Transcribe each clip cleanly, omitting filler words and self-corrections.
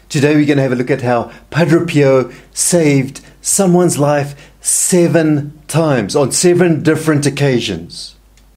Today we're going to have a look at how Padre Pio saved someone's life 7 times on 7 different occasions.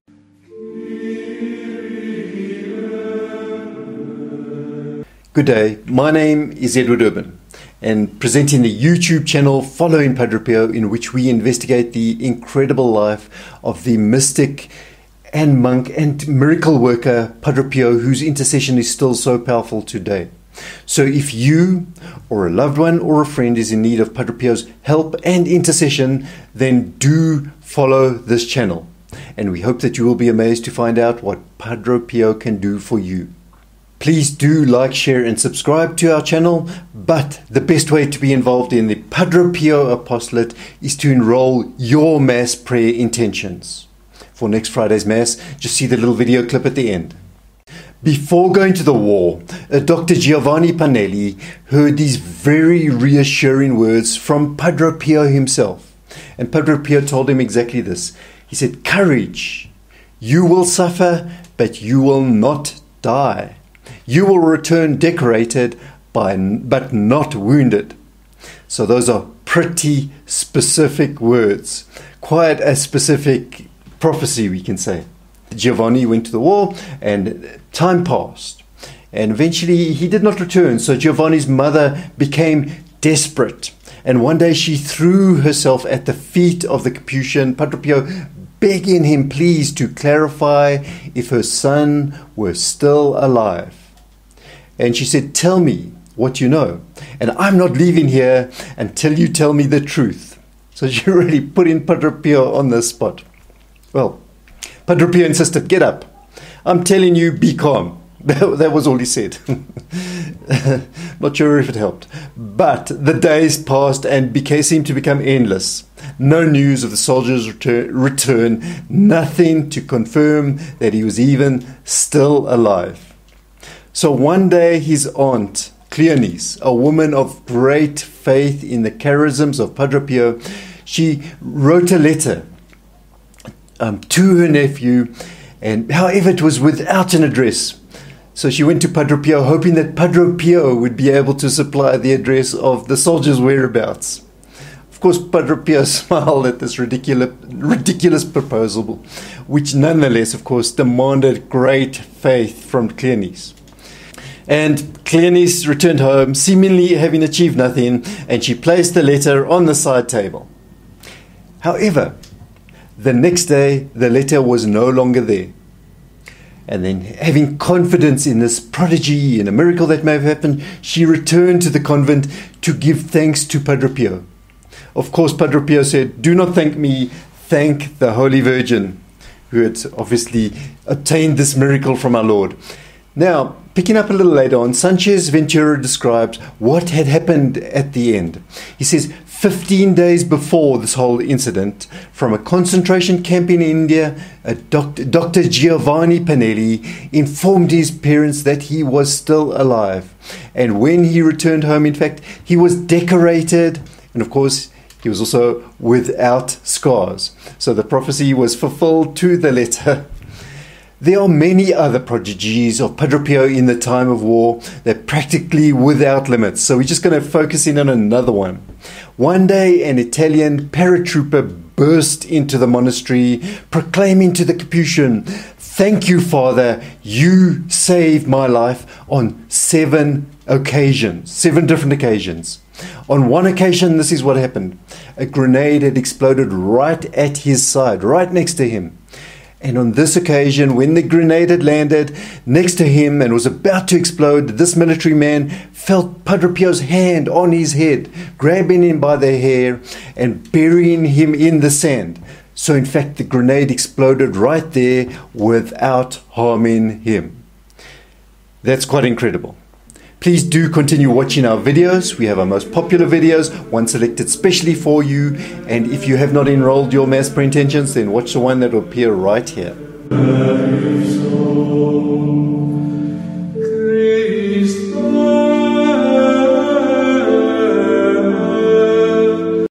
Good day, my name is Edward Urban and presenting the YouTube channel Following Padre Pio, in which we investigate the incredible life of the mystic and monk and miracle worker Padre Pio, whose intercession is still so powerful today. So if you or a loved one or a friend is in need of Padre Pio's help and intercession, then do follow this channel. And we hope that you will be amazed to find out what Padre Pio can do for you. Please do like, share and subscribe to our channel, but the best way to be involved in the Padre Pio Apostolate is to enroll your Mass prayer intentions. For next Friday's Mass, just see the little video clip at the end. Before going to the war, Dr. Giovanni Panelli heard these very reassuring words from Padre Pio himself. And Padre Pio told him exactly this. He said, "Courage, you will suffer, but you will not die. You will return decorated, but not wounded." So those are pretty specific words. Quite a specific prophecy, we can say. Giovanni went to the war and time passed. And eventually he did not return. So Giovanni's mother became desperate. And one day she threw herself at the feet of the Capuchin, Padre Pio, begging him please to clarify if her son were still alive. And she said, "Tell me what you know, and I'm not leaving here until you tell me the truth." So she really put in Padre Pio on the spot. Well, Padre Pio insisted, "Get up. I'm telling you, be calm." That was all he said. Not sure if it helped. But the days passed and seemed to become endless. No news of the soldiers' return, nothing to confirm that he was even still alive. So one day his aunt, Cleonice, a woman of great faith in the charisms of Padre Pio, she wrote a letter to her nephew, and however it was without an address. So she went to Padre Pio hoping that Padre Pio would be able to supply the address of the soldiers' whereabouts. Of course, Padre Pio smiled at this ridiculous proposal, which nonetheless, of course, demanded great faith from Cleonice. And Cleonice returned home, seemingly having achieved nothing, and she placed the letter on the side table. However, the next day, the letter was no longer there. And then, having confidence in this prodigy and a miracle that may have happened, she returned to the convent to give thanks to Padre Pio. Of course, Padre Pio said, "Do not thank me, thank the Holy Virgin," who had obviously obtained this miracle from our Lord. Now, picking up a little later on, Sanchez Ventura describes what had happened at the end. He says, 15 days before this whole incident, from a concentration camp in India, Dr. Giovanni Panelli informed his parents that he was still alive. And when he returned home, in fact, he was decorated, and of course, he was also without scars. So the prophecy was fulfilled to the letter. There are many other prodigies of Padre Pio in the time of war. They're practically without limits. So we're just going to focus in on another one. One day, an Italian paratrooper burst into the monastery, proclaiming to the Capuchin, "Thank you, Father, you saved my life," on 7 occasions, 7 different occasions. On one occasion, this is what happened. A grenade had exploded right at his side, right next to him. And on this occasion, when the grenade had landed next to him and was about to explode, this military man felt Padre Pio's hand on his head, grabbing him by the hair and burying him in the sand. So in fact, the grenade exploded right there without harming him. That's quite incredible. Please do continue watching our videos. We have our most popular videos, one selected specially for you. And if you have not enrolled your Mass prayer intentions, then watch the one that will appear right here.